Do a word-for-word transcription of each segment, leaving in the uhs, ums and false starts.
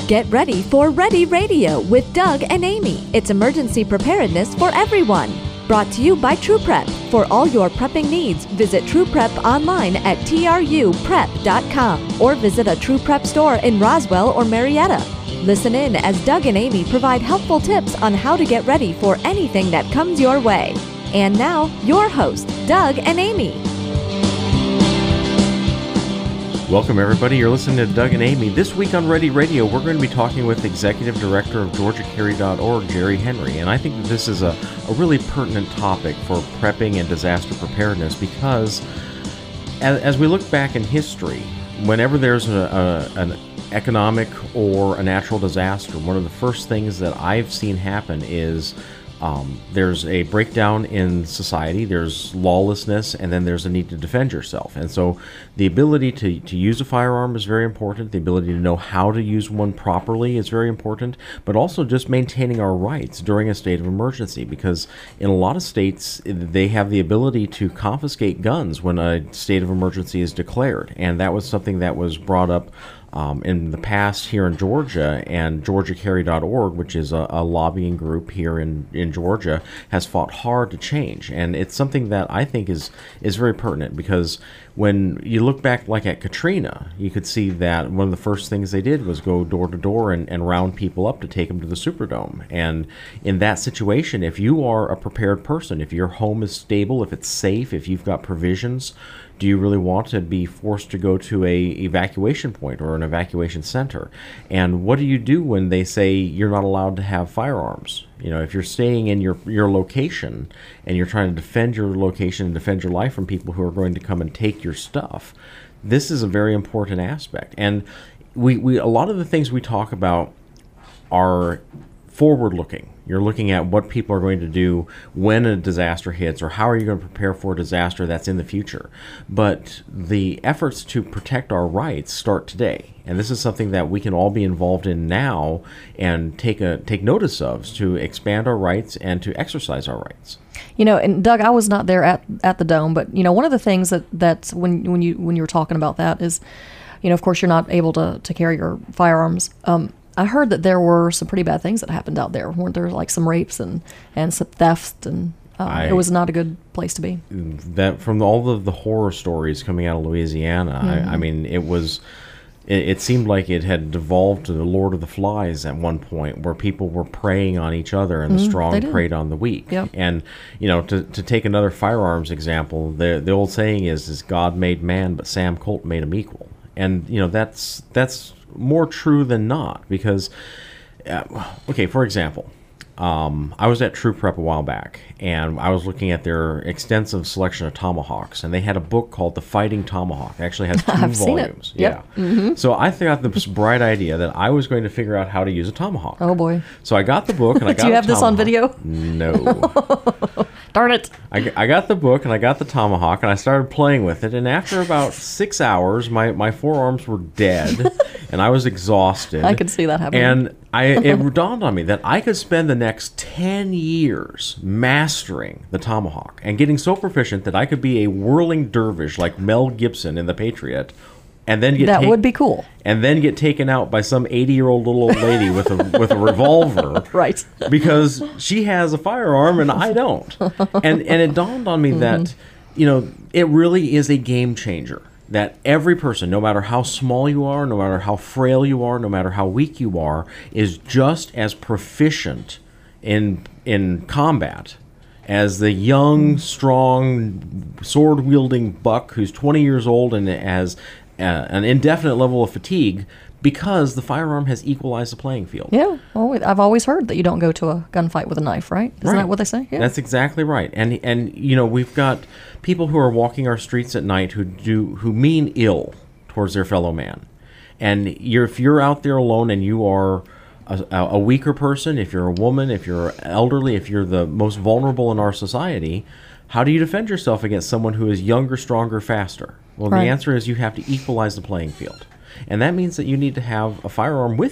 Get ready for Ready Radio with Doug and Amy. It's emergency preparedness for everyone. Brought to you by True Prep. For all your prepping needs, visit True Prep online at tru prep dot com or visit a True Prep store in Roswell or Marietta. Listen in as Doug and Amy provide helpful tips on how to get ready for anything that comes your way. And now, your hosts, Doug and Amy. Welcome, everybody. You're listening to Doug and Amy. This week on Ready Radio, we're going to be talking with Executive Director of Georgia Carry dot org, Jerry Henry. And I think that this is a, a really pertinent topic for prepping and disaster preparedness because as, as we look back in history, whenever there's a, a, an economic or a natural disaster, one of the first things that I've seen happen is Um, there's a breakdown in society, there's lawlessness, and then there's a need to defend yourself. And so the ability to, to use a firearm is very important. The ability to know how to use one properly is very important, but also just maintaining our rights during a state of emergency, because in a lot of states, they have the ability to confiscate guns when a state of emergency is declared. And that was something that was brought up Um, in the past here in Georgia, and Georgia Carry dot org, which is a, a lobbying group here in, in Georgia, has fought hard to change. And it's something that I think is, is very pertinent, because when you look back like at Katrina, you could see that one of the first things they did was go door to door and, and round people up to take them to the Superdome. And in that situation, if you are a prepared person, if your home is stable, if it's safe, if you've got provisions, do you really want to be forced to go to a evacuation point or an evacuation center? And what do you do when they say you're not allowed to have firearms? You know, if you're staying in your, your location and you're trying to defend your location and defend your life from people who are going to come and take your stuff, this is a very important aspect. And we, we a lot of the things we talk about are forward-looking. You're looking at what people are going to do when a disaster hits, or how are you going to prepare for a disaster that's in the future. But the efforts to protect our rights start today. And this is something that we can all be involved in now and take a take notice of, to expand our rights and to exercise our rights. You know, and Doug, I was not there at, at the Dome, but, you know, one of the things that that's when when you when you were talking about that is, you know, of course, you're not able to, to carry your firearms. Um, I heard that there were some pretty bad things that happened out there. Weren't there like some rapes and, and some theft, and um, I, it was not a good place to be. That from all of the horror stories coming out of Louisiana, mm-hmm. I, I mean, it was, it, it seemed like it had devolved to the Lord of the Flies at one point, where people were preying on each other and mm-hmm, the strong preyed on the weak. Yep. And, you know, to, to take another firearms example, the the old saying is, is God made man, but Sam Colt made him equal. And, you know, that's that's more true than not, because, uh, okay, for example, um, I was at True Prep a while back, and I was looking at their extensive selection of tomahawks, and they had a book called The Fighting Tomahawk. It actually has two I've volumes. Seen it. Yep. Yeah. Mm-hmm. So I thought this bright idea that I was going to figure out how to use a tomahawk. Oh boy. So I got the book, and I got Do you have a this on video? No. Darn it. I, I got the book, and I got the tomahawk, and I started playing with it, and after about six hours, my, my forearms were dead, and I was exhausted. I could see that happening. And I, it dawned on me that I could spend the next ten years mastering the tomahawk and getting so proficient that I could be a whirling dervish like Mel Gibson in The Patriot, and then get that take, would be cool. And then get taken out by some eighty-year-old little old lady with a with a revolver, right? Because she has a firearm and I don't. And and it dawned on me mm-hmm. that, you know, it really is a game changer. That every person, no matter how small you are, no matter how frail you are, no matter how weak you are, is just as proficient in in combat as the young, strong, sword-wielding buck who's twenty years old and has uh, an indefinite level of fatigue, because the firearm has equalized the playing field. Yeah, well, I've always heard that you don't go to a gunfight with a knife, right? Isn't right. that what they say? Yeah. That's exactly right. And and you know, we've got people who are walking our streets at night who do who mean ill towards their fellow man. And you're if you're out there alone and you are a, a weaker person, if you're a woman, if you're elderly, if you're the most vulnerable in our society, how do you defend yourself against someone who is younger, stronger, faster? Well, right. the answer is you have to equalize the playing field. And that means that you need to have a firearm with you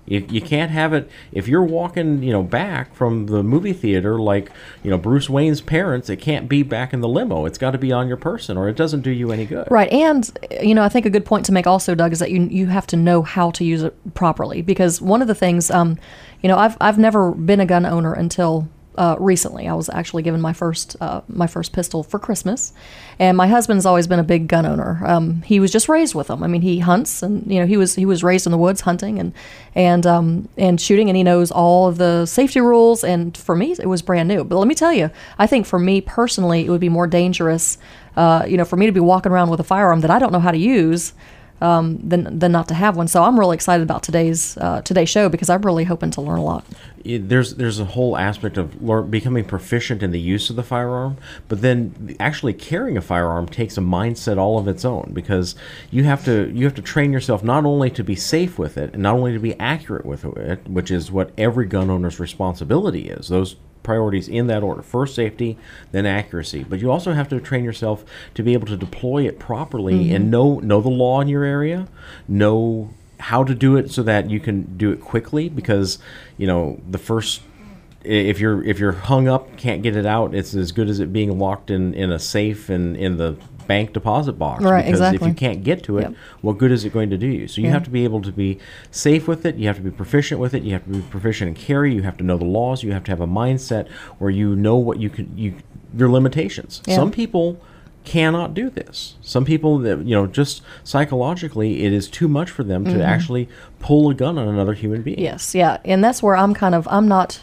You, you can't have it if you're walking, you know, back from the movie theater like, you know, Bruce Wayne's parents. It can't be back in the limo. It's got to be on your person, or it doesn't do you any good. Right, and you know, I think a good point to make also, Doug, is that you you have to know how to use it properly, because one of the things, um, you know, I've I've never been a gun owner until uh, recently. I was actually given my first uh, my first pistol for Christmas, and my husband's always been a big gun owner. Um, he was just raised with them. I mean, he hunts, and you know, he was he was raised in the woods hunting and and um, and shooting, and he knows all of the safety rules. And for me, it was brand new. But let me tell you, I think for me personally, it would be more dangerous, uh, you know, for me to be walking around with a firearm that I don't know how to use, Um, than than not to have one. So I'm really excited about today's uh, today's show, because I'm really hoping to learn a lot. It, there's there's a whole aspect of learn, becoming proficient in the use of the firearm, but then actually carrying a firearm takes a mindset all of its own, because you have to you have to train yourself not only to be safe with it, and not only to be accurate with it, which is what every gun owner's responsibility is. Those priorities in that order: first safety, then accuracy. But you also have to train yourself to be able to deploy it properly, mm-hmm. and know know the law in your area, know how to do it so that you can do it quickly, because you know the first if you're if you're hung up, can't get it out, it's as good as it being locked in in a safe and in the bank deposit box. Right, because exactly. if you can't get to it, yep. what good is it going to do you? So you yeah. have to be able to be safe with it, you have to be proficient with it, you have to be proficient in carry, you have to know the laws, you have to have a mindset where you know what you can, you your limitations. Yeah. Some people cannot do this. Some people that, you know, just psychologically, it is too much for them mm-hmm. to actually pull a gun on another human being. Yes, yeah. And that's where I'm kind of, I'm not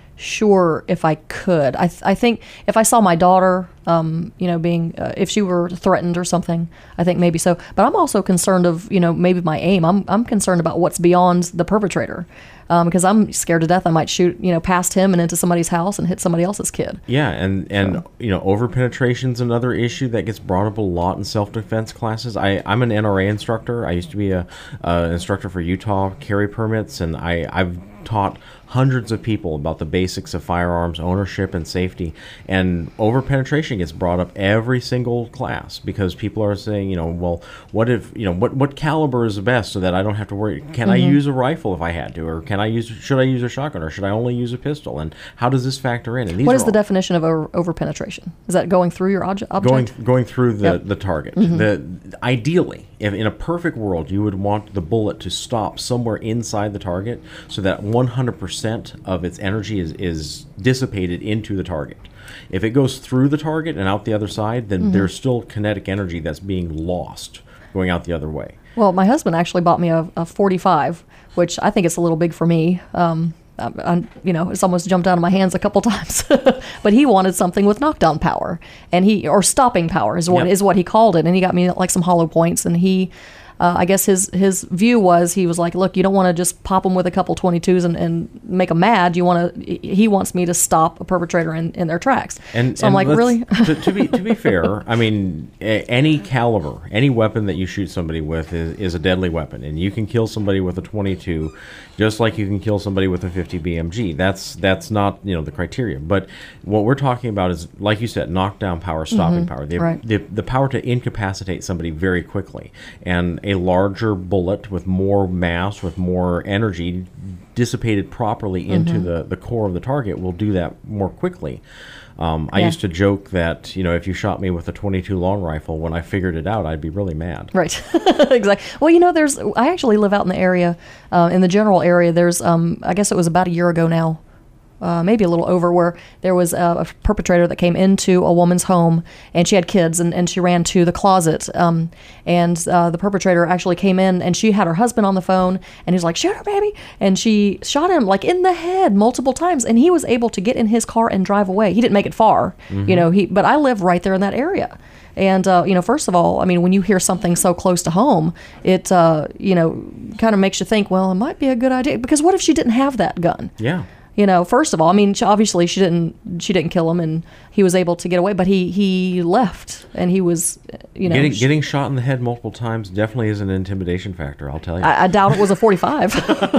sure if I could. I th- I think if I saw my daughter, um, you know, being, uh, if she were threatened or something, I think maybe so. But I'm also concerned of, you know, maybe my aim. I'm I'm concerned about what's beyond the perpetrator, um, because I'm scared to death I might shoot, you know, past him and into somebody's house and hit somebody else's kid. Yeah, and, and So. you know, over-penetration's another issue that gets brought up a lot in self-defense classes. I, I'm an N R A instructor. I used to be a uh, instructor for Utah carry permits, and I, I've taught hundreds of people about the basics of firearms ownership and safety, and over-penetration gets brought up every single class, because people are saying, you know, well, what if, you know, what, what caliber is the best so that I don't have to worry? Can mm-hmm. I use a rifle if I had to, or can I use, should I use a shotgun, or should I only use a pistol? And how does this factor in? And these what are is the all, definition of over, over-penetration? Is that going through your obje- object? Going, going through the, yep. the target. Mm-hmm. The, ideally, if in a perfect world, you would want the bullet to stop somewhere inside the target so that one hundred percent of its energy is, is dissipated into the target. If it goes through the target and out the other side, then mm-hmm. there's still kinetic energy that's being lost going out the other way. Well, my husband actually bought me a, a forty-five, which I think it's a little big for me. Um, I, I, you know, it's almost jumped out of my hands a couple times. But he wanted something with knockdown power, and he or stopping power is what yep. is what he called it. And he got me like some hollow points, and he. Uh, I guess his his view was, he was like, look, you don't want to just pop them with a couple twenty-twos and, and make them mad. You want to. He wants me to stop a perpetrator in, in their tracks. And, so and I'm like, really? to, to be to be fair, I mean, a, any caliber, any weapon that you shoot somebody with is, is a deadly weapon, and you can kill somebody with a twenty-two, just like you can kill somebody with a fifty B M G. That's that's not, you know, the criteria. But what we're talking about is, like you said, knockdown power, stopping mm-hmm. power, the, right. the the power to incapacitate somebody very quickly, and a larger bullet with more mass, with more energy dissipated properly into mm-hmm. the, the core of the target will do that more quickly. Um, I yeah. used to joke that, you know, if you shot me with a twenty-two long rifle, when I figured it out, I'd be really mad. Right. Exactly. Well, you know, there's, I actually live out in the area, uh, in the general area. There's, um, I guess it was about a year ago now, Uh, maybe a little over, where there was a, a perpetrator that came into a woman's home, and she had kids, and, and she ran to the closet, um, and uh, the perpetrator actually came in, and she had her husband on the phone, and he was like, shoot her, baby, and she shot him like in the head multiple times, and he was able to get in his car and drive away. He didn't make it far, mm-hmm. you know, he, but I live right there in that area. And, uh, you know, first of all, I mean, when you hear something so close to home, it, uh, you know, kind of makes you think, well, it might be a good idea, because what if she didn't have that gun? Yeah. You know, first of all, I mean, she, obviously she didn't she didn't kill him, and he was able to get away, but he, he left, and he was, you know. Getting, getting shot in the head multiple times definitely is an intimidation factor, I'll tell you. I, I doubt it was a forty-five.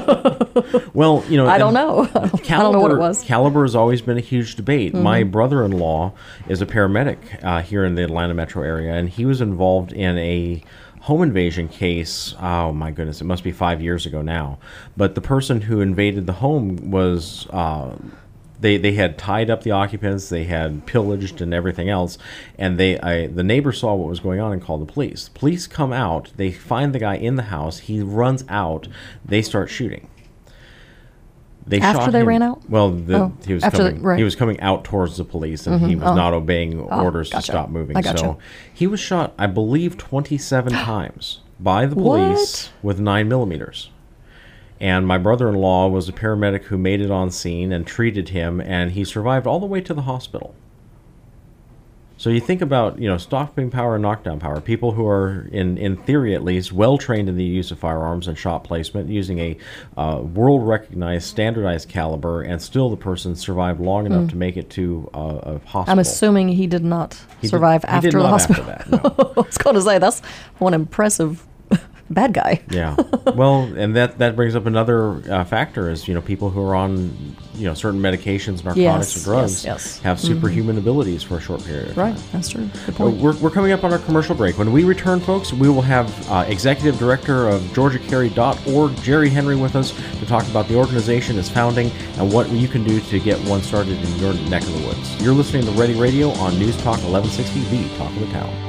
Well, you know. I don't know. Caliber, I don't know what it was. Caliber has always been a huge debate. Mm-hmm. My brother-in-law is a paramedic uh, here in the Atlanta metro area, and he was involved in a home invasion case. Oh my goodness, it must be five years ago now. But the person who invaded the home was uh, they they had tied up the occupants, they had pillaged and everything else, and they I, the neighbor saw what was going on and called the police. The police come out, they find the guy in the house. He runs out. They start shooting. They after shot they him. ran out? Well, the, oh, he was after coming. The, right. He was coming out towards the police, and mm-hmm. he was oh. not obeying oh, orders gotcha. to stop moving. I gotcha. So he was shot, I believe, twenty-seven times by the police what? with nine millimeters. And my brother-in-law was a paramedic who made it on scene and treated him, and he survived all the way to the hospital. So you think about, you know, stopping power and knockdown power, people who are, in, in theory at least, well-trained in the use of firearms and shot placement, using a uh, world-recognized, standardized caliber, and still the person survived long enough mm. to make it to uh, a hospital. I'm assuming he did not he survive did, after he did the not hospital. After that, no. I was going to say, that's one impressive bad guy. Yeah. Well, and that, that brings up another uh, factor is, you know, people who are on, you know, certain medications, narcotics, yes, or drugs yes, yes. have superhuman mm-hmm. abilities for a short period of time. Right. That's true. Good Well, point. we're, we're coming up on our commercial break. When we return, folks, we will have uh, Executive Director of Georgia Carry dot org, Jerry Henry, with us to talk about the organization, its founding, and what you can do to get one started in your neck of the woods. You're listening to Ready Radio on News Talk eleven sixty, the Talk of the Town.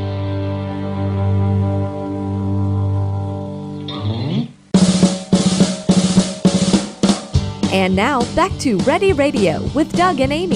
And now, back to Ready Radio with Doug and Amy.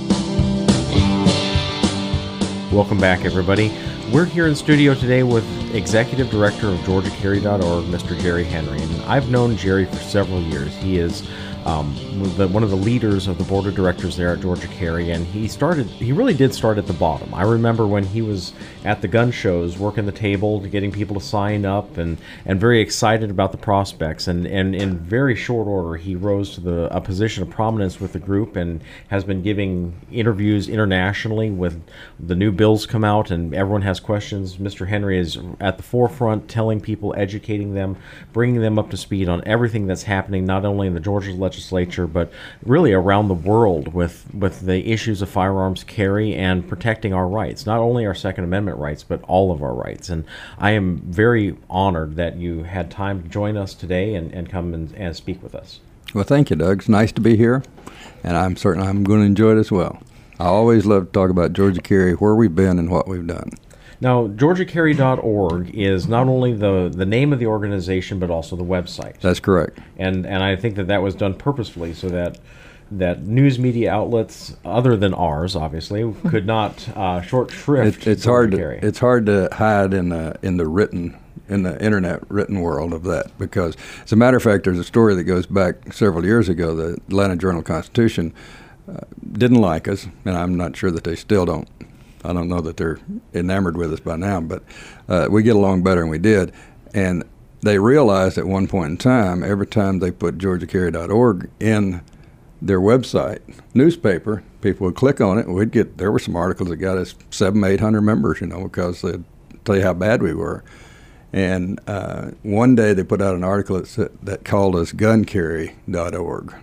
Welcome back, everybody. We're here in studio today with Executive Director of Georgia Carry dot org, Mister Jerry Henry. And I've known Jerry for several years. He is um, the, one of the leaders of the board of directors there at Georgia Carry, and he started, he really did start at the bottom. I remember when he was at the gun shows, working the table, getting people to sign up, and, and very excited about the prospects. And, and in very short order, he rose to the, a position of prominence with the group and has been giving interviews internationally with the new bills come out and everyone has questions. Mister Henry is at the forefront, telling people, educating them, bringing them up to speed on everything that's happening, not only in the Georgia legislature, but really around the world with, with the issues of firearms carry and protecting our rights, not only our Second Amendment rights, but all of our rights. And I am very honored that you had time to join us today and, and come and, and speak with us. Well, thank you, Doug. It's nice to be here, and I'm certain I'm going to enjoy it as well. I always love to talk about Georgia Carry, where we've been and what we've done. Now, Georgia Carry dot org is not only the, the name of the organization, but also the website. That's correct. And and I think that that was done purposefully so that that news media outlets, other than ours, obviously, could not uh, short shrift. It, it's hard to it's hard to hide in the in the written in the internet written world of that, because, as a matter of fact, there's a story that goes back several years ago. The Atlanta Journal-Constitution uh, didn't like us, and I'm not sure that they still don't. I don't know that they're enamored with us by now, but uh, we get along better than we did. And they realized at one point in time, every time they put Georgia Carry dot org in their website newspaper, people would click on it, and we'd get, there were some articles that got us seven, eight hundred members, you know, because they'd tell you how bad we were. And uh, one day they put out an article that, said, that called us Gun Carry dot org.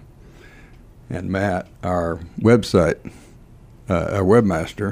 And Matt, our website, uh, our webmaster,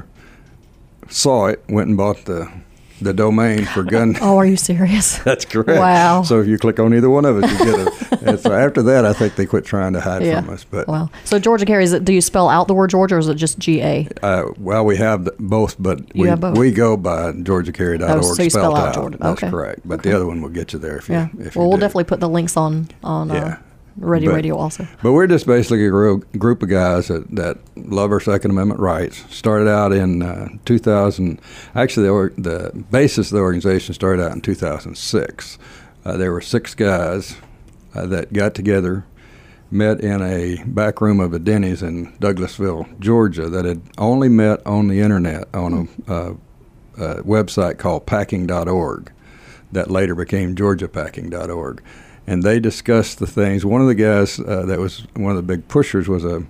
saw it, went and bought the the domain for gun. Oh, are you serious? That's correct. Wow. So if you click on either one of us, you get it. And so after that, I think they quit trying to hide yeah. from us. But wow. So Georgia Carry, is it, do you spell out the word Georgia, or is it just G A? Uh, well, we have the, both, but you we have both. we go by Georgia Carry dot org. Oh, so you spelled spell out out. Georgia. That's okay. correct. But okay. the other one will get you there if you yeah. if well, you we'll do. definitely put the links on on. Yeah. Uh, Ready but, Radio also. But we're just basically a gro- group of guys that, that love our Second Amendment rights. Started out in uh, two thousand. Actually, the, or, the basis of the organization started out in two thousand six. Uh, there were six guys uh, that got together, met in a back room of a Denny's in Douglasville, Georgia, that had only met on the internet on a, uh, a website called packing dot org that later became Georgia Packing dot org. And they discussed the things. One of the guys uh, that was one of the big pushers was a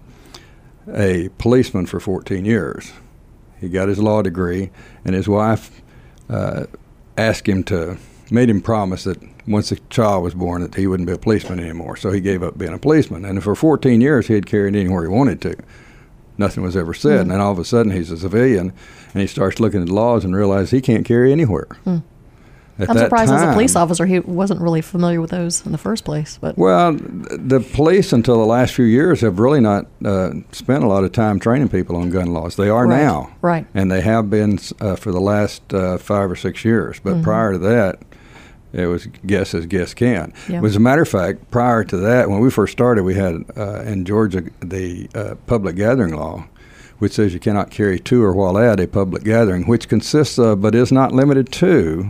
a policeman for fourteen years. He got his law degree, and his wife uh, asked him to, made him promise that once a child was born that he wouldn't be a policeman anymore. So he gave up being a policeman. And for fourteen years, he had carried anywhere he wanted to. Nothing was ever said. Mm. And then all of a sudden, he's a civilian, and he starts looking at laws and realizes he can't carry anywhere. Mm. At I'm that surprised as a time- police officer he wasn't really familiar with those in the first place. But Well, the police until the last few years have really not uh, spent a lot of time training people on gun laws. They are Right, now, right. and they have been uh, for the last uh, five or six years. But Mm-hmm. prior to that, it was guess as guess can. Yeah. As a matter of fact, prior to that, when we first started, we had uh, in Georgia the uh, public gathering law, which says you cannot carry to or while at a public gathering, which consists of but is not limited to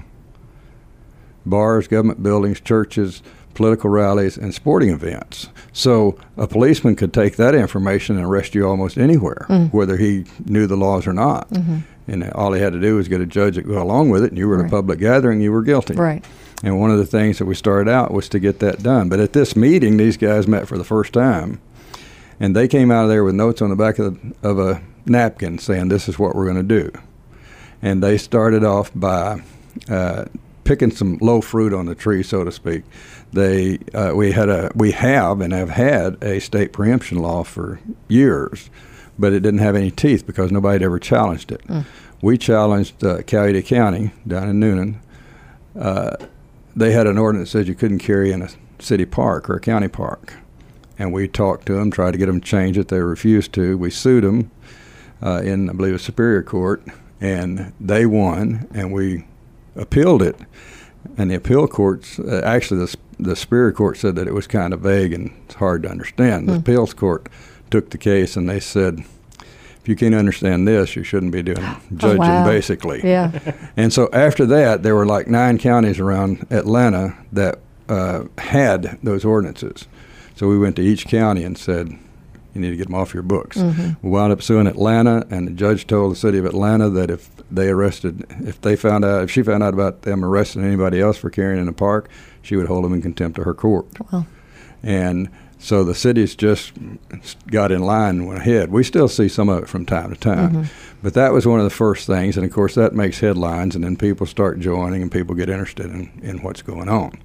bars, government buildings, churches, political rallies, and sporting events. So a policeman could take that information and arrest you almost anywhere, Mm. whether he knew the laws or not. Mm-hmm. And all he had to do was get a judge that go along with it, and you were at Right. a public gathering, you were guilty. right. And one of the things that we started out was to get that done. But at this meeting, these guys met for the first time, and they came out of there with notes on the back of, the, of a napkin saying, this is what we're going to do. And they started off by uh, picking some low fruit on the tree, so to speak. They uh, we had a we have and have had a state preemption law for years, but it didn't have any teeth because nobody had ever challenged it. Mm. We challenged uh, Coweta County down in Noonan. Uh, they had an ordinance that said you couldn't carry in a city park or a county park, and we talked to them, tried to get them to change it. They refused to. We sued them uh, in, I believe, a Superior Court, and they won, and we appealed it. And the appeal courts, uh, actually, the, the Superior Court said that it was kind of vague and it's hard to understand. The Mm. appeals court took the case, and they said, if you can't understand this, you shouldn't be doing judging, wow. basically. Yeah. And so after that, there were like nine counties around Atlanta that uh, had those ordinances. So we went to each county and said, you need to get them off your books. Mm-hmm. We wound up suing Atlanta, and the judge told the city of Atlanta that if they arrested, if they found out, if she found out about them arresting anybody else for carrying in a park, she would hold them in contempt of her court. Well, And so the cities just got in line and went ahead. We still see some of it from time to time. Mm-hmm. But that was one of the first things, and of course that makes headlines, and then people start joining and people get interested in, in what's going on.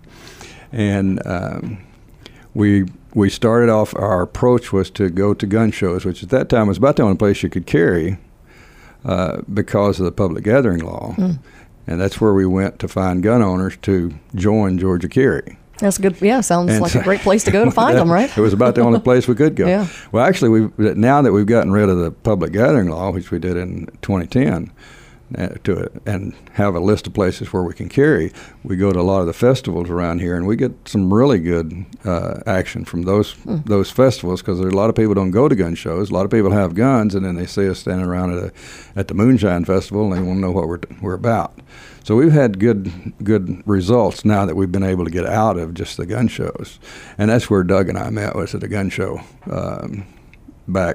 And um, we we started off, our approach was to go to gun shows, which at that time was about the only place you could carry uh, because of the public gathering law. Mm. And that's where we went to find gun owners to join Georgia Carry. that's good. Yeah, sounds And like so- a great place to go to find That- them, right? It was about the only place we could go. Yeah. Well, actually, we now that we've gotten rid of the public gathering law, which we did in twenty ten, uh, to it, and have a list of places where we can carry, we go to a lot of the festivals around here, and we get some really good uh, action from those Mm. those festivals, because a lot of people don't go to gun shows. A lot of people have guns, and then they see us standing around at a, at the Moonshine Festival, and they want to know what we're we're about. So we've had good good results now that we've been able to get out of just the gun shows, and that's where Doug and I met, was at a gun show um, back.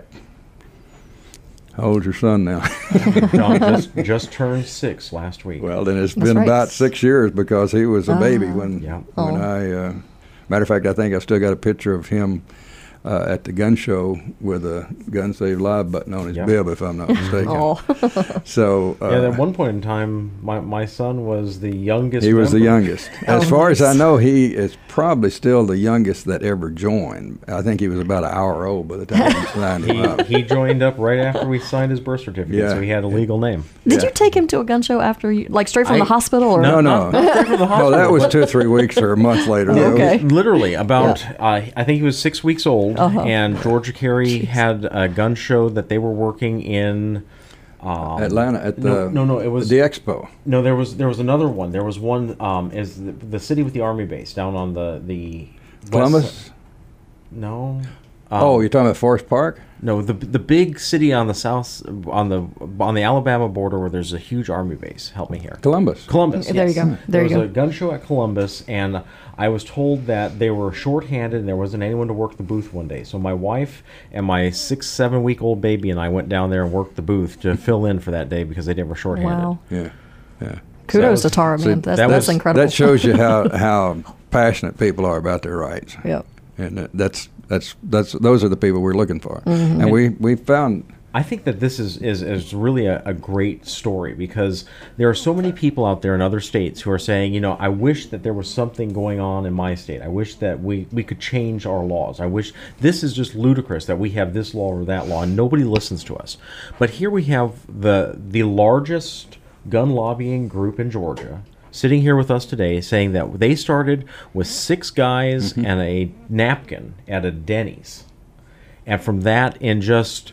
How old's your son now? John just, just turned six last week. Well, then it's That's been right. about six years because he was a baby Ah. when Yeah. when Oh. I. Uh, matter of fact, I think I still got a picture of him uh, at the gun show with a Gun Save Live button on his Yeah. bib, if I'm not mistaken. Oh, So uh, yeah, at one point in time, my, my son was the youngest. he was the member. youngest. As Oh, far as I nice. know, he is probably still the youngest that ever joined. I think he was about an hour old by the time we signed him up. He, he joined up right after we signed his birth certificate, Yeah. so he had a legal name. did Yeah. you take him to a gun show after you, like straight from I- the hospital, or No, Not- no. not straight from the No, hospital, that was but- two or three weeks or a month later. though. Okay. Literally, about, uh, I think he was six weeks old, Uh-huh. and Georgia Carry had a gun show that they were working in. Um, Atlanta at the no, no, no, it was the expo. no. There was there was another one. There was one. Um, is the, the city with the army base down on the the west Columbus. si- No. Oh, Um, you're talking about Forest Park? no, the the big city on the south on the on the Alabama border where there's a huge army base. Help me here. Columbus. Columbus. There you yes. go. There there you was go. a gun show at Columbus, and I was told that they were shorthanded and there wasn't anyone to work the booth one day. So my wife and my six, seven week old baby and I went down there and worked the booth to fill in for that day because they were shorthanded. wow. Yeah, yeah. Kudos was- to Tara, See, man. That's, that that's was- incredible. That shows you how how passionate people are about their rights. Yep. And that- that's that's that's those are the people we're looking for. Mm-hmm. And we we found I think that this is, is, is really a, a great story because there are so many people out there in other states who are saying, you know, I wish that there was something going on in my state. I wish that we, we could change our laws. I wish this is just ludicrous that we have this law or that law and nobody listens to us. But here we have the the largest gun lobbying group in Georgia sitting here with us today saying that they started with six guys mm-hmm. and a napkin at a Denny's. And from that, in just,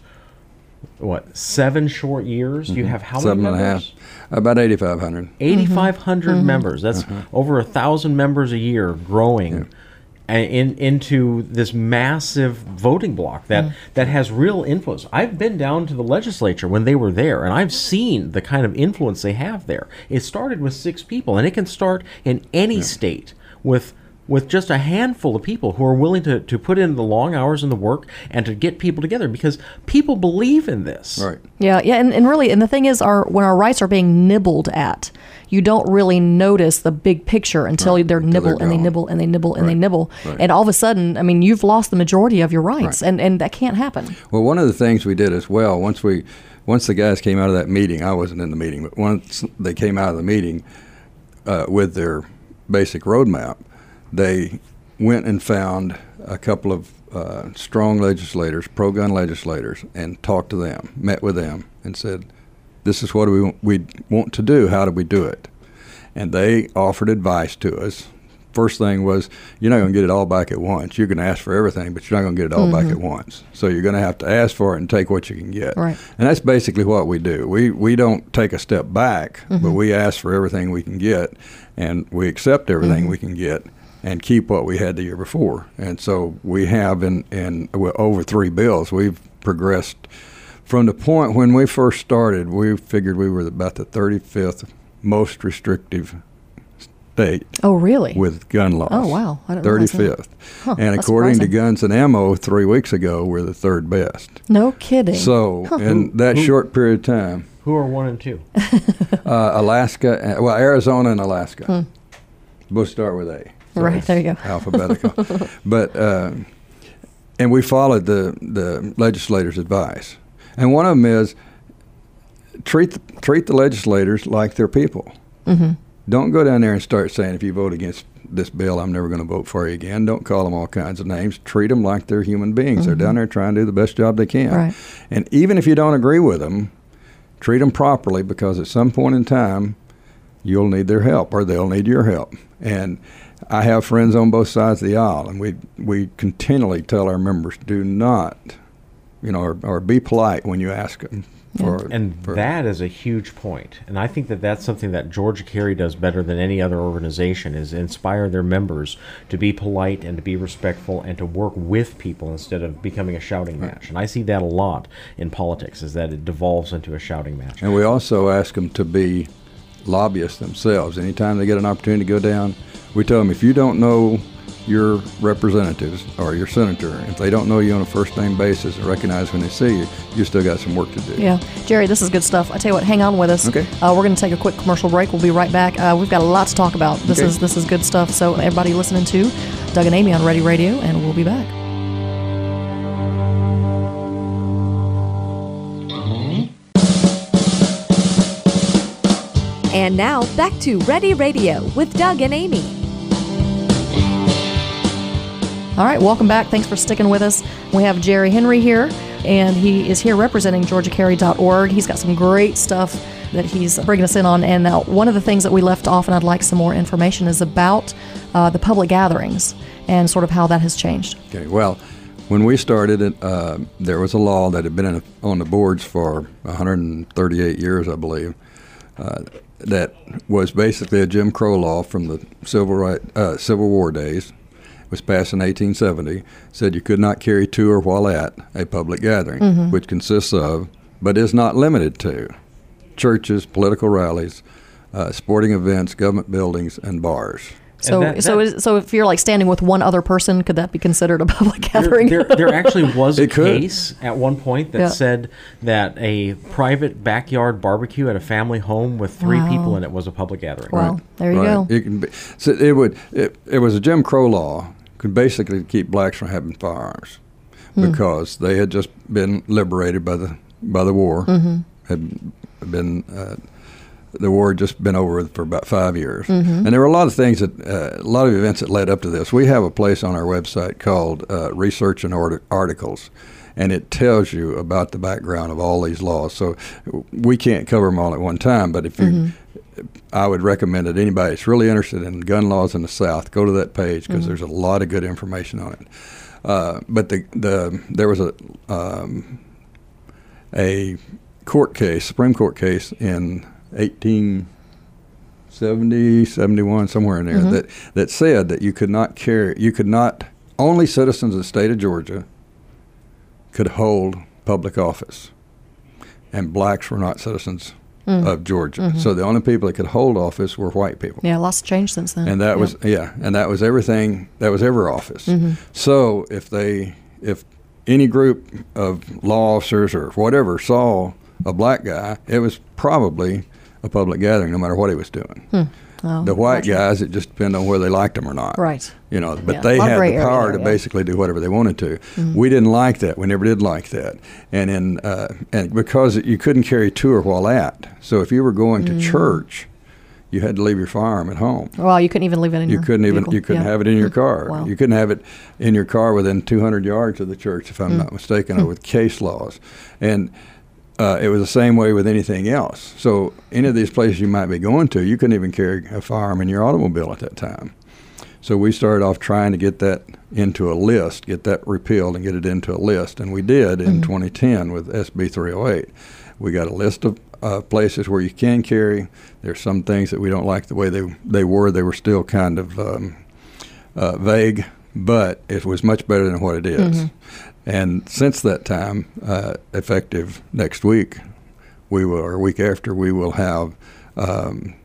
what, seven short years, mm-hmm. you have how Seven many and members? a half. About eighty-five hundred. eighty-five hundred Mm-hmm. members. That's Uh-huh. over a thousand members a year growing. Yeah. And in, into this massive voting bloc that, mm. that has real influence. I've been down to the legislature when they were there, and I've seen the kind of influence they have there. It started with six people, and it can start in any yeah. state with with just a handful of people who are willing to, to put in the long hours and the work and to get people together, because people believe in this. Right. Yeah, yeah, and, and really, and the thing is, our when our rights are being nibbled at, you don't really notice the big picture until right. they're until nibble they're and they gone. nibble and they nibble and right. they nibble. Right. And all of a sudden, I mean, you've lost the majority of your rights, right. and, and that can't happen. Well, one of the things we did as well, once we, once the guys came out of that meeting, I wasn't in the meeting, but once they came out of the meeting uh, with their basic roadmap, they went and found a couple of uh, strong legislators, pro-gun legislators, and talked to them, met with them, and said, this is what we, we want to do. How do we do it? And they offered advice to us. First thing was, you're not going to get it all back at once. You're going to ask for everything, but you're not going to get it all mm-hmm. back at once. So you're going to have to ask for it and take what you can get. Right. And that's basically what we do. We we don't take a step back, mm-hmm. but we ask for everything we can get, and we accept everything mm-hmm. we can get, and keep what we had the year before. And so we have, in, in well, over three bills, we've progressed from the point when we first started. We figured we were about the thirty-fifth most restrictive state. Oh, really? With gun laws. Oh, wow. I didn't realize that. thirty-fifth. Huh, and that's according surprising. to Guns and Ammo, three weeks ago, we're the third best. No kidding. So Huh. in that Who- short period of time, Who are one and two? uh, Alaska, uh, well, Arizona and Alaska. Hmm. We'll start with A. So Right, it's there you go. Alphabetical. But, uh, and we followed the, the legislators' advice. And one of them is treat the, treat the legislators like they're people. Mm-hmm. Don't go down there and start saying, if you vote against this bill, I'm never going to vote for you again. Don't call them all kinds of names. Treat them like they're human beings. Mm-hmm. They're down there trying to do the best job they can. Right. And even if you don't agree with them, treat them properly, because at some point in time, you'll need their help, or they'll need your help. And I have friends on both sides of the aisle, and we we continually tell our members, do not, you know, or, or be polite when you ask them. For, And for, that is a huge point. And I think that that's something that Georgia Carry does better than any other organization, is inspire their members to be polite and to be respectful and to work with people instead of becoming a shouting Right. match. And I see that a lot in politics, is that it devolves into a shouting match. And we also ask them to be lobbyists themselves. Anytime they get an opportunity to go down, we tell them, if you don't know your representatives or your senator, if they don't know you on a first-name basis and recognize when they see you, you still got some work to do. Yeah. Jerry, this is good stuff. I tell you what, hang on with us. Okay. Uh, we're going to take a quick commercial break. We'll be right back. Uh, we've got a lot to talk about. This Okay. is this is good stuff. So everybody listening to Doug and Amy on Ready Radio, and we'll be back. And now, back to Ready Radio with Doug and Amy. All right, welcome back. Thanks for sticking with us. We have Jerry Henry here, and he is here representing Georgia Carry dot org. He's got some great stuff that he's bringing us in on. And now, one of the things that we left off, and I'd like some more information, is about uh, the public gatherings and sort of how that has changed. Okay, well, when we started it, uh, there was a law that had been in a, on the boards for one hundred thirty-eight years, I believe, uh, that was basically a Jim Crow law from the Civil right, uh, Civil War days. It was passed in eighteen seventy, said you could not carry to or while at a public gathering, mm-hmm. which consists of, but is not limited to, churches, political rallies, uh, sporting events, government buildings, and bars. So, that- so, that- is, so if you're like standing with one other person, could that be considered a public gathering? There, there, there actually was a It could. case at one point that Yeah. said that a private backyard barbecue at a family home with three Wow. people in it was a public gathering. Well, there you Right. go. It can be, so it would. It, it was a Jim Crow law, could basically keep blacks from having firearms, Hmm. because they had just been liberated by the by the war. Mm-hmm. Had been uh, the war had just been over for about five years, Mm-hmm. and there were a lot of things that uh, a lot of events that led up to this. We have a place on our website called uh, Research and Art- Articles. And it tells you about the background of all these laws. So we can't cover them all at one time, but if you Mm-hmm. I would recommend that anybody that's really interested in gun laws in the South go to that page because Mm-hmm. there's a lot of good information on it. Uh, but the the there was a um, a court case, Supreme Court case in eighteen seventy, seventy-one, somewhere in there, Mm-hmm. that, that said that you could not carry, you could not, only citizens of the state of Georgia could hold public office, and blacks were not citizens Mm. of Georgia. Mm-hmm. So the only people that could hold office were white people. Yeah, lots of change since then. And that Yeah. was yeah, and that was everything. That was every office. Mm-hmm. So if they, if any group of law officers or whatever saw a black guy, it was probably a public gathering, no matter what he was doing. Hmm. Oh, The white gotcha. guys, it just depended on whether they liked them or not. Right. You know, but Yeah, they a lot of had gray the area power there, to yeah. basically do whatever they wanted to. Mm-hmm. We didn't like that. We never did like that. And in uh, and because you couldn't carry to or while at, so if you were going to Mm. church, you had to leave your firearm at home. Well, you couldn't even leave it in You your couldn't even vehicle. you couldn't Yeah. have it in your car. Wow. You couldn't have it in your car within two hundred yards of the church, if I'm Mm. not mistaken, or with case laws. And uh, it was the same way with anything else. So any of these places you might be going to, you couldn't even carry a firearm in your automobile at that time. So we started off trying to get that into a list, get that repealed and get it into a list, and we did in Mm-hmm. twenty ten with S B three oh eight. We got a list of uh, places where you can carry. There's some things that we don't like the way they they were. They were still kind of um, uh, vague, but it was much better than what it is. Mm-hmm. And since that time, uh, effective next week, we will, or a week after, we will have um,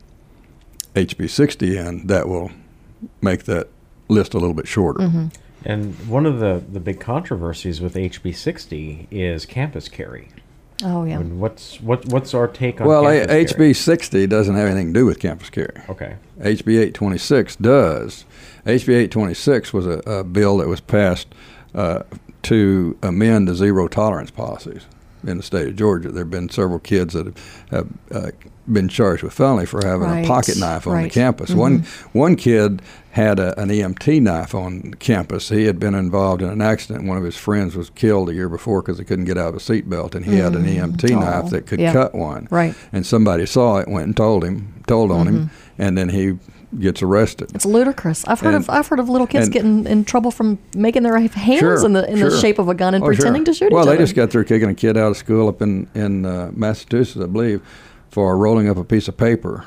H B sixty in that will make that list a little bit shorter. Mm-hmm. And one of the, the big controversies with H B sixty is campus carry. Oh, yeah. And what's what what's our take on Well, campus H carry? B sixty doesn't have anything to do with campus carry. Okay. H B eight twenty-six does. H B eight twenty-six was a, a bill that was passed uh, to amend the zero tolerance policies in the state of Georgia. There have been several kids that have, have uh, been charged with felony for having Right, a pocket knife on the right. campus. Mm-hmm. One one kid had a, an E M T knife on campus. He had been involved in an accident. One of his friends was killed a year before because he couldn't get out of a seatbelt, and he had an E M T Oh, knife that could yeah. cut one. Right. And somebody saw it, went and told him, told on him, Mm-hmm. and then he gets arrested. It's ludicrous. I've heard And- of I've heard of little kids and- getting in trouble from making their hands Sure, in the in sure. the shape of a gun and Oh, pretending sure. to shoot well, each they other. just got through kicking a kid out of school up in in uh, Massachusetts, I believe, for rolling up a piece of paper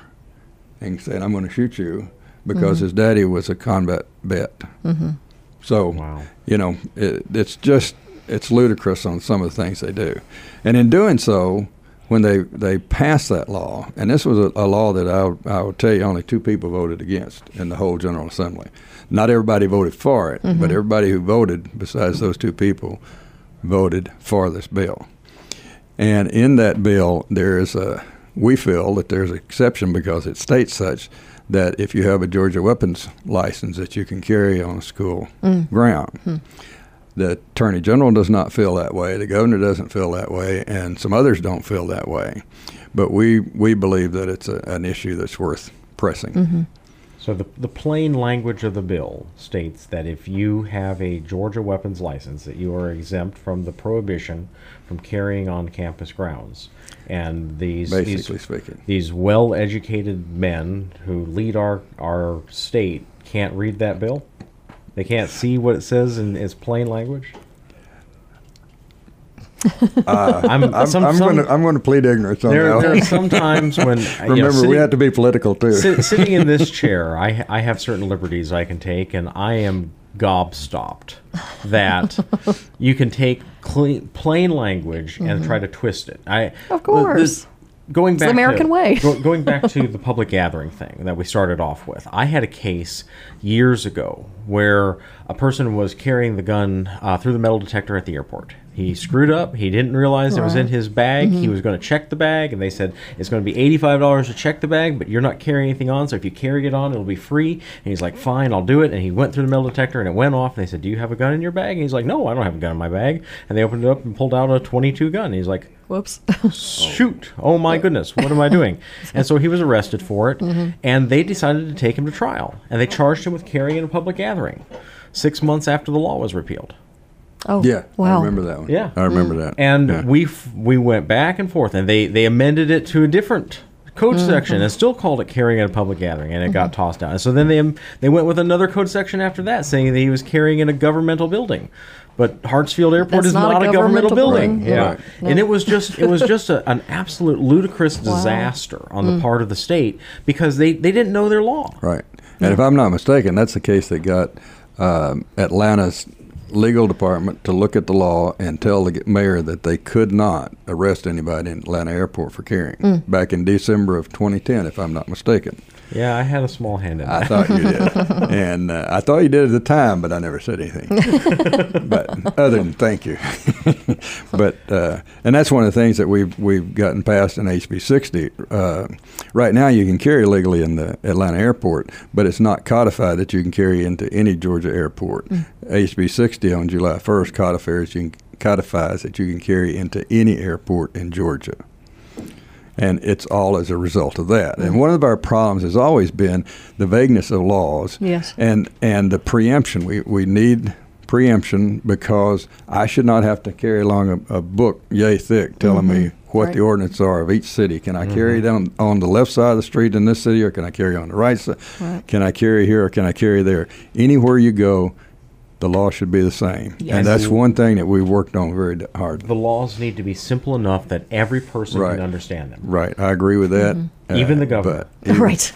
and saying, "I'm going to shoot you," because Mm-hmm. his daddy was a combat vet. Mm-hmm. So, Wow. you know, it, it's just it's ludicrous on some of the things they do, and in doing so, when they, they passed that law, and this was a, a law that I, I will tell you only two people voted against in the whole General Assembly. Not everybody voted for it, Mm-hmm. but everybody who voted, besides those two people, voted for this bill. And in that bill, there is a, we feel that there's an exception because it states such that if you have a Georgia weapons license that you can carry on a school Mm. ground. Hmm. The Attorney General does not feel that way. The Governor doesn't feel that way, and some others don't feel that way. But we, we believe that it's a, an issue that's worth pressing. Mm-hmm. So the the plain language of the bill states that if you have a Georgia weapons license, that you are exempt from the prohibition from carrying on campus grounds. And these Basically these, speaking. these well-educated men who lead our our state can't read that bill. They can't see what it says in its plain language. Uh, I'm, I'm, some, I'm some- going to I'm going to plead ignorance on there, that. there are some times when uh, you know, Remember, sitting- we have to be political too. Sit, sitting in this chair, I, I have certain liberties I can take, and I am gobstopped that you can take clean, plain language and try to twist it. I Of course. this- going the back American to, way. go- going back to the public gathering thing that we started off with, I had a case years ago where a person was carrying the gun uh, through the metal detector at the airport. He screwed up. He didn't realize it was in his bag. He was going to check the bag, and they said it's going to be eighty-five dollars to check the bag, but you're not carrying anything on, so if you carry it on, it'll be free. And he's like, fine, I'll do it. And he went through the metal detector, and it went off. And they said, do you have a gun in your bag? And he's like, no, I don't have a gun in my bag. And they opened it up and pulled out a twenty-two gun. And he's like, Whoops. shoot, oh my goodness, what am I doing? And so he was arrested for it, Mm-hmm. and they decided to take him to trial. And they charged him with carrying in a public gathering six months after the law was repealed. Oh, Yeah, wow. I remember that one. Yeah. I remember that. And Yeah. we f- we went back and forth, and they, they amended it to a different code Mm-hmm. section and still called it carrying at a public gathering, and it mm-hmm. got tossed down. So then they they went with another code section after that, saying that he was carrying in a governmental building. But Hartsfield Airport That's is not, not a, a governmental, governmental building. building. Yeah, Right. No. And it was just it was just a, an absolute ludicrous Wow. disaster on the part of the state because they, they didn't know their law. Right. And if I'm not mistaken, that's the case that got um, Atlanta's legal department to look at the law and tell the mayor that they could not arrest anybody in Atlanta Airport for carrying Mm. back in December of twenty ten, if I'm not mistaken. Yeah, I had a small hand in I that. thought you did. And uh, I thought you did at the time, but I never said anything. But other than thank you. But uh, and that's one of the things that we've we've gotten passed in H B sixty. Uh, right now, you can carry legally in the Atlanta airport, but it's not codified that you can carry into any Georgia airport. Mm. H B sixty on July first codifies you can, codifies that you can carry into any airport in Georgia. And it's all as a result of that. Mm-hmm. And one of our problems has always been the vagueness of laws. Yes. And and the preemption. We we need preemption because I should not have to carry along a, a book yay thick telling mm-hmm. me what right. the ordinances are of each city. Can I mm-hmm. carry it on, on the left side of the street in this city, or can I carry on the right side? Right. Can I carry here, or can I carry there? Anywhere you go, the law should be the same. Yes. And that's one thing that we've worked on very hard. The laws need to be simple enough that every person right. can understand them. Right. I agree with that. Mm-hmm. Uh, even the government. Even, right.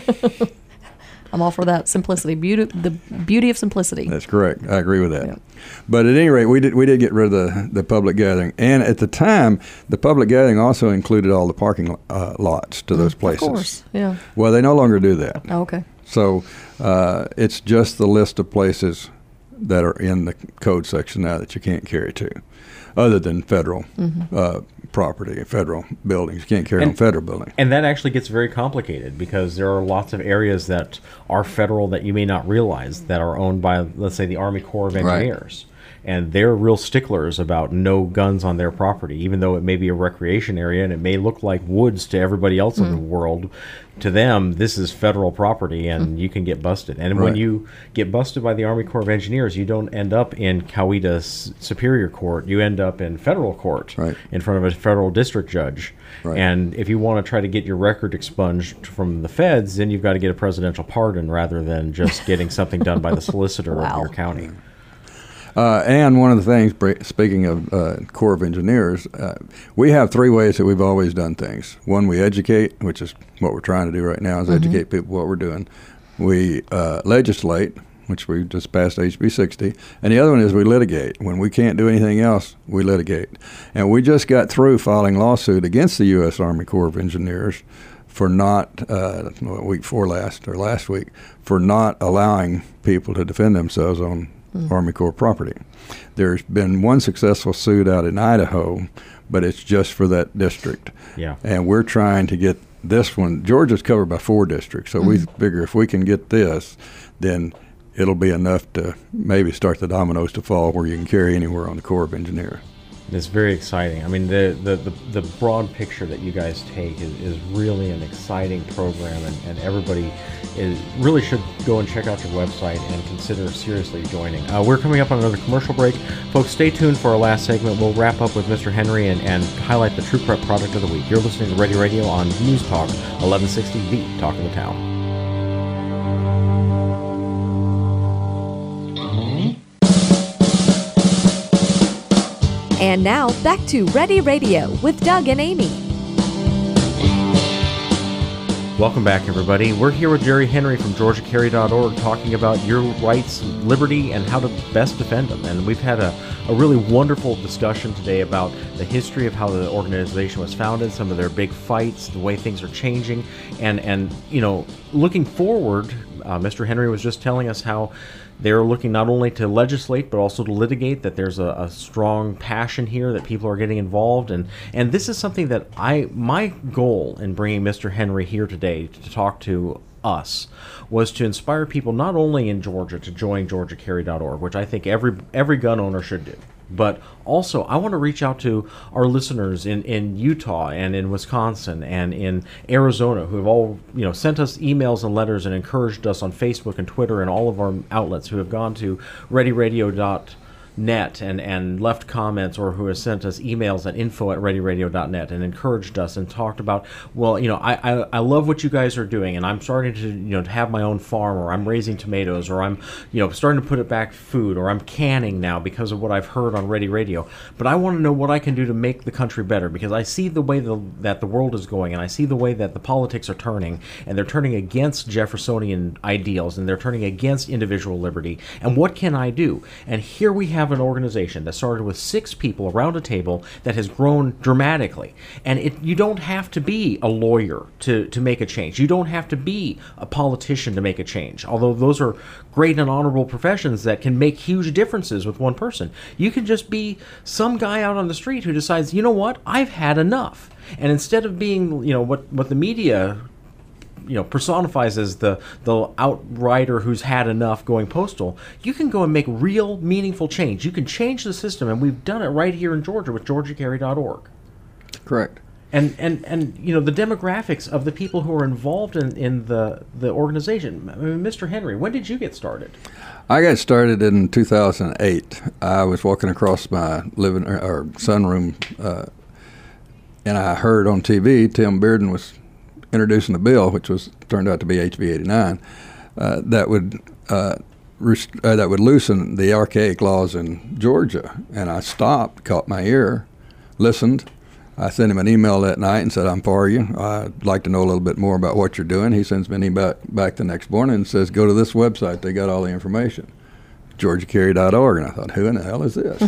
I'm all for that. Simplicity. Beauty, the beauty of simplicity. That's correct. I agree with that. Yeah. But at any rate, we did we did get rid of the, the public gathering. And at the time, the public gathering also included all the parking uh, lots to those places. Of course, yeah. Well, they no longer do that. Oh, okay. So uh, it's just the list of places that are in the code section now that you can't carry to, other than federal mm-hmm. uh, property, federal buildings. You can't carry and, on federal buildings. And that actually gets very complicated because there are lots of areas that are federal that you may not realize that are owned by, let's say, the Army Corps of Engineers. Right. And they're real sticklers about no guns on their property, even though it may be a recreation area and it may look like woods to everybody else mm. in the world. To them, this is federal property, and mm. you can get busted. And right. when you get busted by the Army Corps of Engineers, you don't end up in Coweta S- Superior Court. You end up in federal court right. in front of a federal district judge. Right. And if you want to try to get your record expunged from the feds, then you've got to get a presidential pardon rather than just getting something done by the solicitor wow. of your county. Uh, and one of the things, speaking of uh, Corps of Engineers, uh, we have three ways that we've always done things. One, we educate, which is what we're trying to do right now, is mm-hmm. educate people what we're doing. We uh, legislate, which we just passed H B sixty. And the other one is we litigate. When we can't do anything else, we litigate. And we just got through filing lawsuit against the U S Army Corps of Engineers for not, uh, week before last, or last week, for not allowing people to defend themselves on Mm. Army Corps property. There's been one successful suit out in Idaho, but it's just for that district. Yeah. And we're trying to get this one. Georgia's covered by four districts, so mm. we figure if we can get this, then it'll be enough to maybe start the dominoes to fall where you can carry anywhere on the Corps of Engineers. It's very exciting. I mean, the, the, the, the broad picture that you guys take is, is really an exciting program, and, and everybody is, really should go and check out your website and consider seriously joining. Uh, we're coming up on another commercial break. Folks, stay tuned for our last segment. We'll wrap up with Mister Henry and, and highlight the True Prep product of the week. You're listening to Ready Radio on News Talk eleven sixty, the Talk of the Town. And now, back to Ready Radio with Doug and Amy. Welcome back, everybody. We're here with Jerry Henry from Georgia Carry dot org talking about your rights, liberty, and how to best defend them. And we've had a, a really wonderful discussion today about the history of how the organization was founded, some of their big fights, the way things are changing, and, and you know, looking forward, uh, Mister Henry was just telling us how they're looking not only to legislate, but also to litigate, that there's a, a strong passion here, that people are getting involved. And, and this is something that I, my goal in bringing Mister Henry here today to talk to us was to inspire people not only in Georgia to join Georgia Carry dot org, which I think every, every gun owner should do, but also I want to reach out to our listeners in, in Utah and in Wisconsin and in Arizona who have all, you know, sent us emails and letters and encouraged us on Facebook and Twitter and all of our outlets, who have gone to ready radio dot net and, and left comments, or who has sent us emails at info at ready radio dot net and encouraged us and talked about, well, you know, I, I, I love what you guys are doing, and I'm starting to, you know, to have my own farm, or I'm raising tomatoes, or I'm, you know, starting to put it back food, or I'm canning now because of what I've heard on Ready Radio. But I want to know what I can do to make the country better, because I see the way the, that the world is going, and I see the way that the politics are turning, and they're turning against Jeffersonian ideals, and they're turning against individual liberty. And what can I do? And here we have an organization that started with six people around a table that has grown dramatically. And it, you don't have to be a lawyer to, to make a change. You don't have to be a politician to make a change, although those are great and honorable professions that can make huge differences with one person. You can just be some guy out on the street who decides, you know what, I've had enough. And instead of being, you know, what, what the media, you know, personifies as the the outrider who's had enough going postal, you can go and make real, meaningful change. You can change the system, and we've done it right here in Georgia with georgia carry dot org. Correct. And, and and you know, the demographics of the people who are involved in, in the, the organization. I mean, Mister Henry, when did you get started? I got started in two thousand eight. I was walking across my living or sunroom, uh, and I heard on T V Tim Bearden was introducing a bill, which was turned out to be H B eighty-nine, uh, that would uh, rest- uh, that would loosen the archaic laws in Georgia. And I stopped, caught my ear, listened. I sent him an email that night and said, I'm for you. I'd like to know a little bit more about what you're doing. He sends me an email back, back the next morning and says, go to this website. They got all the information, georgia carry dot org. And I thought, who in the hell is this?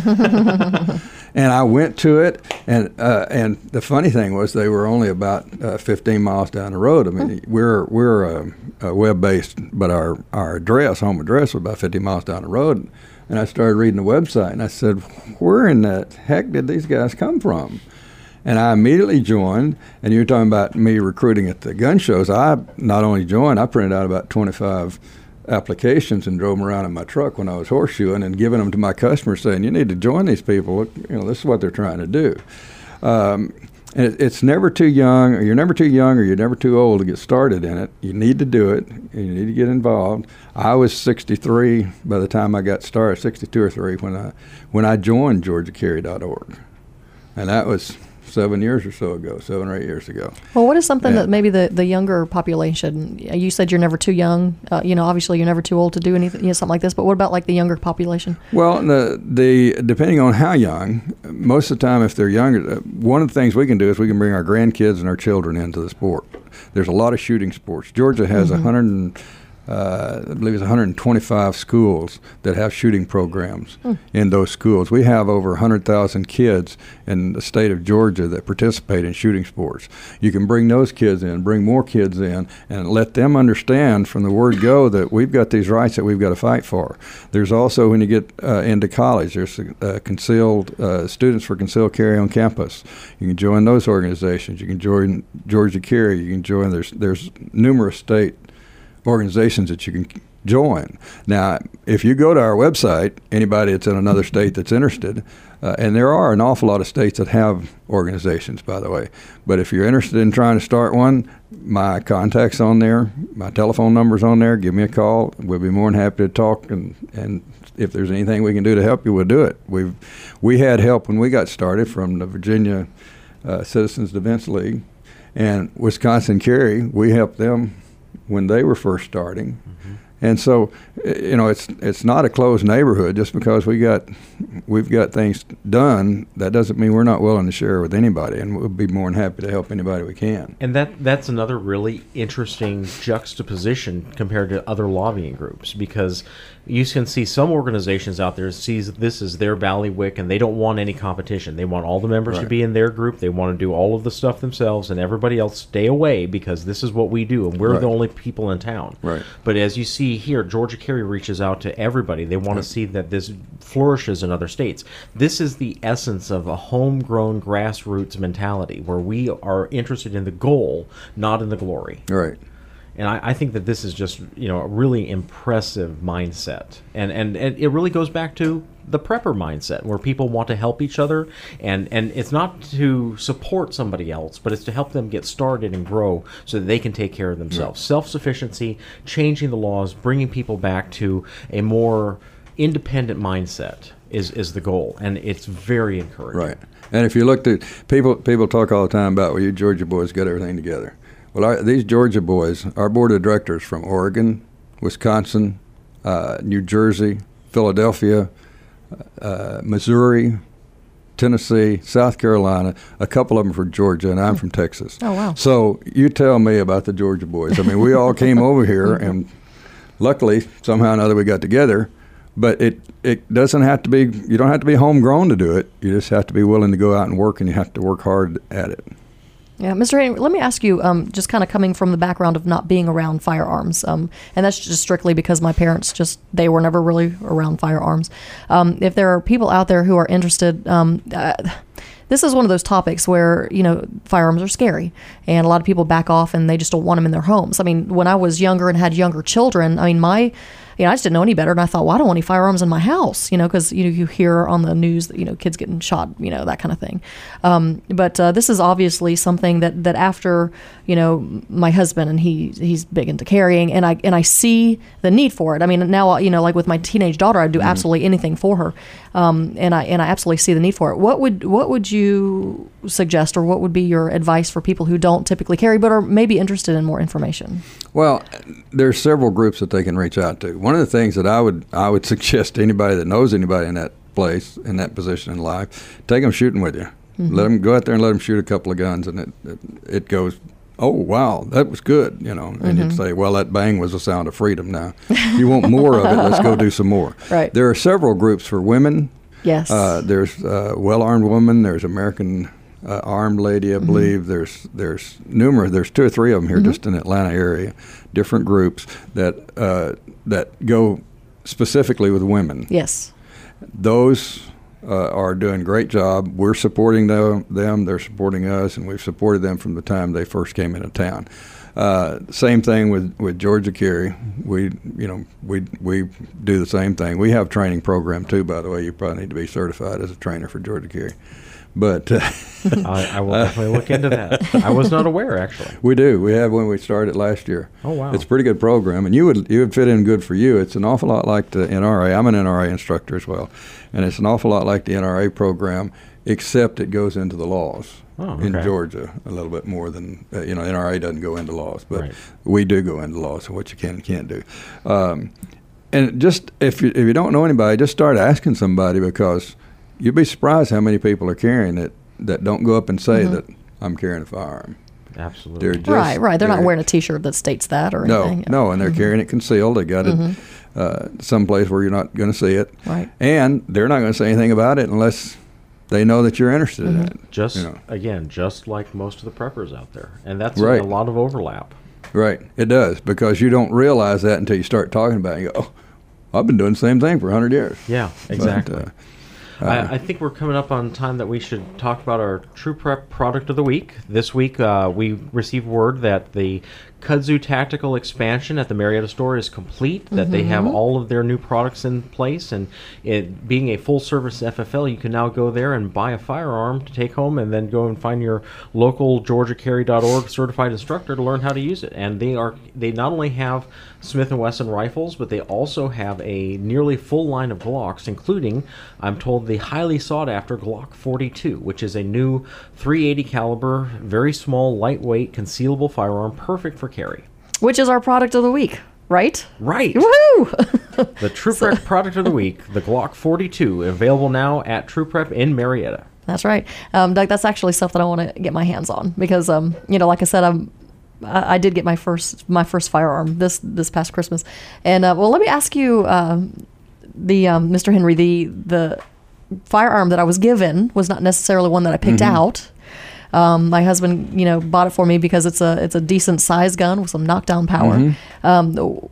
And I went to it, and uh, and the funny thing was they were only about uh, fifteen miles down the road. I mean, we're we're uh, uh, web-based, but our, our address, home address, was about fifty miles down the road. And I started reading the website, and I said, where in the heck did these guys come from? And I immediately joined, and you're talking about me recruiting at the gun shows. I not only joined, I printed out about twenty-five applications and drove them around in my truck when I was horseshoeing and giving them to my customers saying, you need to join these people. Look, you know, this is what they're trying to do. Um, and it, it's never too young, or you're never too young, or you're never too old to get started in it. You need to do it. You need to get involved. I was sixty-three by the time I got started, sixty-two or three, when I, when I joined georgia carry dot org. And that was seven years or so ago, seven or eight years ago. Well, what is something and, that maybe the, the younger population, you said you're never too young, uh, you know, obviously you're never too old to do anything, you know, something like this, but what about like the younger population? Well, the, the depending on how young, most of the time if they're younger, one of the things we can do is we can bring our grandkids and our children into the sport. There's a lot of shooting sports. Georgia has mm-hmm. one hundred Uh, I believe it's one hundred twenty-five schools that have shooting programs mm. in those schools. We have over one hundred thousand kids in the state of Georgia that participate in shooting sports. You can bring those kids in, bring more kids in, and let them understand from the word go that we've got these rights that we've got to fight for. There's also, when you get uh, into college, there's uh, concealed uh, students for concealed carry on campus. You can join those organizations. You can join Georgia Carry. You can join, there's, there's numerous state organizations that you can join. Now, if you go to our website, anybody that's in another state that's interested, uh, and there are an awful lot of states that have organizations, by the way, but if you're interested in trying to start one, my contact's on there, my telephone number's on there, give me a call. We'll be more than happy to talk, and, and if there's anything we can do to help you, we'll do it. We've we had help when we got started from the Virginia uh, Citizens Defense League and Wisconsin Carry. We helped them when they were first starting. Mm-hmm. And so, you know, it's it's not a closed neighborhood. Just because we got we've got things done, that doesn't mean we're not willing to share with anybody, and we'll be more than happy to help anybody we can. And that that's another really interesting juxtaposition compared to other lobbying groups, because you can see some organizations out there sees this as their bailiwick, and they don't want any competition. They want all the members right. to be in their group. They want to do all of the stuff themselves, and everybody else stay away, because this is what we do, and we're right. the only people in town. Right. But as you see here, Georgia Carry reaches out to everybody. They want right. to see that this flourishes in other states. This is the essence of a homegrown grassroots mentality, where we are interested in the goal, not in the glory. Right. And I, I think that this is just, you know, a really impressive mindset. And, and and it really goes back to the prepper mindset, where people want to help each other. And, and it's not to support somebody else, but it's to help them get started and grow so that they can take care of themselves. Yeah. Self-sufficiency, changing the laws, bringing people back to a more independent mindset is, is the goal, and it's very encouraging. Right. And if you looked at people, people talk all the time about, well, you Georgia boys got everything together. Well, our, these Georgia boys, our board of directors from Oregon, Wisconsin, uh, New Jersey, Philadelphia, uh, Missouri, Tennessee, South Carolina, a couple of them from Georgia, and I'm from Texas. Oh, wow. So you tell me about the Georgia boys. I mean, we all came over here, and luckily, somehow or another, we got together. But it, it doesn't have to be, you don't have to be homegrown to do it. You just have to be willing to go out and work, and you have to work hard at it. Yeah, Mister Henry, let me ask you, um, just kind of coming from the background of not being around firearms, um, and that's just strictly because my parents just, they were never really around firearms. Um, if there are people out there who are interested, um, uh, this is one of those topics where, you know, firearms are scary, and a lot of people back off and they just don't want them in their homes. I mean, when I was younger and had younger children, I mean, my... You know, I just didn't know any better, and I thought, well, I don't want any firearms in my house, you know, because you know you hear on the news that you know kids getting shot, you know, that kind of thing. Um, but uh, this is obviously something that, that after you know my husband, and he he's big into carrying, and I and I see the need for it. I mean, now you know, like with my teenage daughter, I'd do mm-hmm. absolutely anything for her, um, and I and I absolutely see the need for it. What would what would you suggest, or what would be your advice for people who don't typically carry but are maybe interested in more information? Well, there's several groups that they can reach out to. One of the things that I would I would suggest to anybody that knows anybody in that place, in that position in life, take them shooting with you. Mm-hmm. Let them go out there and let them shoot a couple of guns, and it it, it goes, oh, wow, that was good, you know. And mm-hmm. you'd say, well, that bang was the sound of freedom. Now, if you want more of it, let's go do some more. Right. There are several groups for women. Yes. Uh, there's uh, Well-Armed Woman. There's American uh, Armed Lady, I mm-hmm. believe. There's there's numerous. There's two or three of them here mm-hmm. just in the Atlanta area, different groups that uh, that go specifically with women. Yes. Those uh, are doing a great job. We're supporting them, them. They're supporting us, and we've supported them from the time they first came into town. Uh, same thing with, with Georgia Carry. We, you know, we we do the same thing. We have a training program too, by the way. You probably need to be certified as a trainer for Georgia Carry. But uh, I, I will definitely look into that. I was not aware, actually. We do. We have one we started last year. Oh, wow. It's a pretty good program, and you would you would fit in good for you. It's an awful lot like the N R A. I'm an N R A instructor as well, and it's an awful lot like the N R A program, except it goes into the laws. Oh, okay. In Georgia, a little bit more than, uh, you know, N R A doesn't go into laws, but right. we do go into laws, so what you can and can't do. Um, and just, if you, if you don't know anybody, just start asking somebody, because you'd be surprised how many people are carrying it that don't go up and say mm-hmm. that I'm carrying a firearm. Absolutely. They're just, right, right. They're, they're not wearing a T-shirt that states that or no, anything. No, and they're mm-hmm. carrying it concealed. They got mm-hmm. it uh, someplace where you're not going to see it. Right. And they're not going to say anything about it unless they know that you're interested mm-hmm. in it. Just, you know. again, just like most of the preppers out there. And that's right. a lot of overlap. Right. It does, because you don't realize that until you start talking about it. You go, oh, I've been doing the same thing for one hundred years. Yeah, exactly. But, uh, Uh, I, I think we're coming up on time that we should talk about our True Prep product of the week. This week, uh, we received word that the Kudzu Tactical expansion at the Marietta store is complete, that mm-hmm. they have all of their new products in place, and it being a full-service F F L, you can now go there and buy a firearm to take home and then go and find your local Georgia Carry dot org certified instructor to learn how to use it. And they are they not only have Smith and Wesson rifles, but they also have a nearly full line of Glocks, including, I'm told, the highly sought-after Glock forty-two, which is a new three eighty caliber, very small, lightweight, concealable firearm, perfect for carry. Which is our product of the week, right? Right. Woohoo! The True Prep so. product of the week, the Glock forty-two, available now at True Prep in Marietta. That's right. Um, Doug, that's actually stuff that I want to get my hands on, because, um, you know, like I said, I'm I did get my first my first firearm this this past Christmas, and uh, well, let me ask you, um, the um, Mister Henry, the the firearm that I was given was not necessarily one that I picked mm-hmm. out. Um, my husband, you know, bought it for me because it's a it's a decent size gun with some knockdown power. Mm-hmm. Um,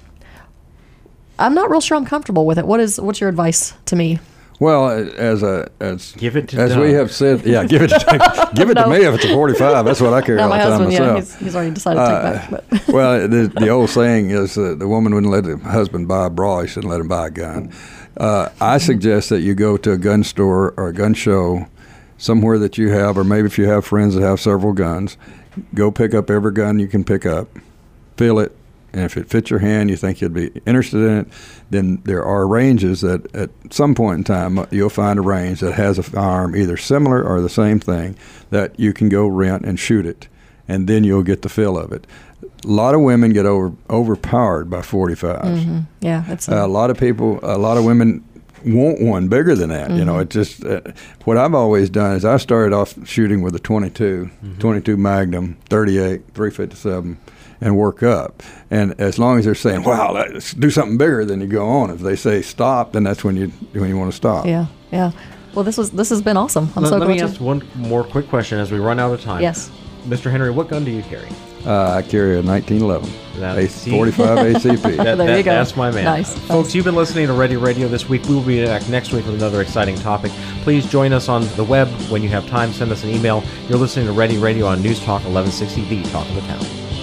I'm not real sure I'm comfortable with it. What is what's your advice to me? Well, as a as give it to as Doug. we have said, yeah, give it to give it no. to me if it's a forty-five. That's what I carry no, all the my time husband, myself. Yeah, he's, he's already decided to take uh, back. But. Well, the, the old saying is uh, the woman wouldn't let the husband buy a bra; he shouldn't let him buy a gun. Uh, I suggest that you go to a gun store or a gun show somewhere that you have, or maybe if you have friends that have several guns, go pick up every gun you can pick up, feel it, and if it fits your hand, you think you'd be interested in it, then there are ranges that at some point in time you'll find a range that has a firearm either similar or the same thing that you can go rent and shoot it, and then you'll get the feel of it. A lot of women get over overpowered by forty-fives. Mm-hmm. Yeah, that's a, a lot of people. A lot of women want one bigger than that. Mm-hmm. You know, it just uh, what I've always done is I started off shooting with a twenty-two, mm-hmm. twenty-two Magnum, thirty-eight, three fifty-seven, and work up. And as long as they're saying, "Wow, let's do something bigger," then you go on. If they say stop, then that's when you when you want to stop. Yeah, yeah. Well, this was this has been awesome. I'm let, so let glad me to... ask one more quick question as we run out of time. Yes, Mister Henry, what gun do you carry? Uh, I carry a nineteen eleven, a forty-five A C P. that, there that, you go. That's my man. Nice. Folks, nice. you've been listening to Ready Radio this week. We will be back next week with another exciting topic. Please join us on the web when you have time. Send us an email. You're listening to Ready Radio on News Talk eleven sixty, the Talk of the Town.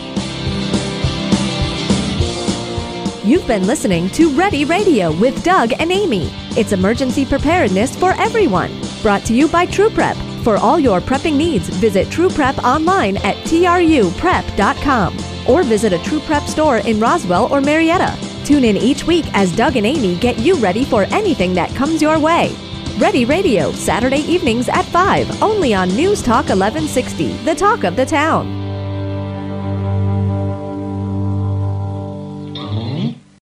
You've been listening to Ready Radio with Doug and Amy. It's emergency preparedness for everyone. Brought to you by True Prep. For all your prepping needs, visit True Prep online at T R U prep dot com or visit a True Prep store in Roswell or Marietta. Tune in each week as Doug and Amy get you ready for anything that comes your way. Ready Radio, Saturday evenings at five, only on News Talk eleven sixty, the Talk of the Town.